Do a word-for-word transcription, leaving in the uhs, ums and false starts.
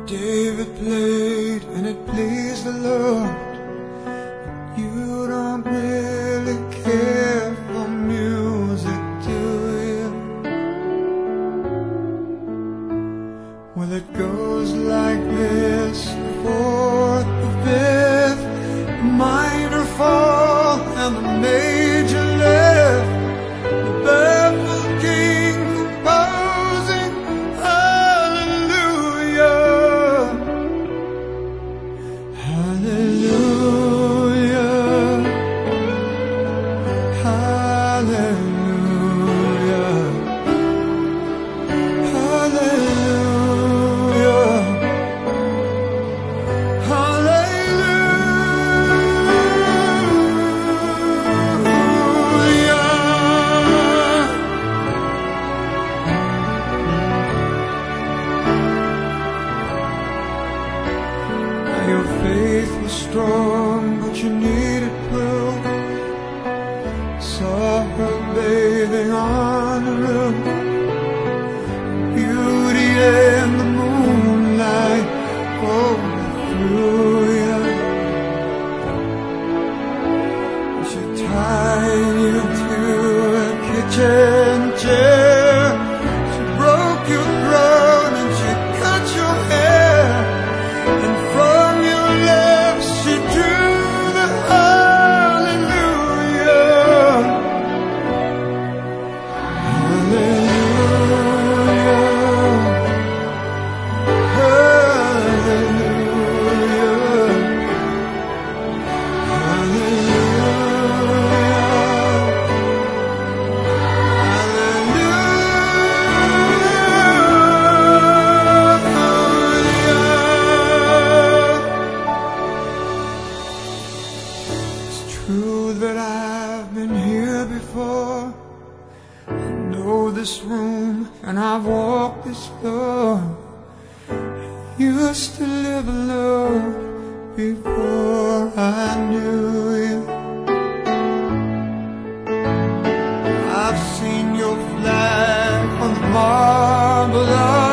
David played and it pleased the Lord. You don't really care for music, do you? Well, it goes like this: the fourth, the fifth, the minor fall and the major lift, the baffled king composing hallelujah, hallelujah, hallelujah, your faith was strong, but you needed proof. Saw her bathing on the roof, beauty and the moonlight overthrew you. She tied you to a kitchen chair, she broke your throat and she cut your hair, and from your lips she drew the hallelujah, hallelujah, true that I've been here before. I know this room and I've walked this floor. I used to live alone before I knew you. I've seen your flag on the marble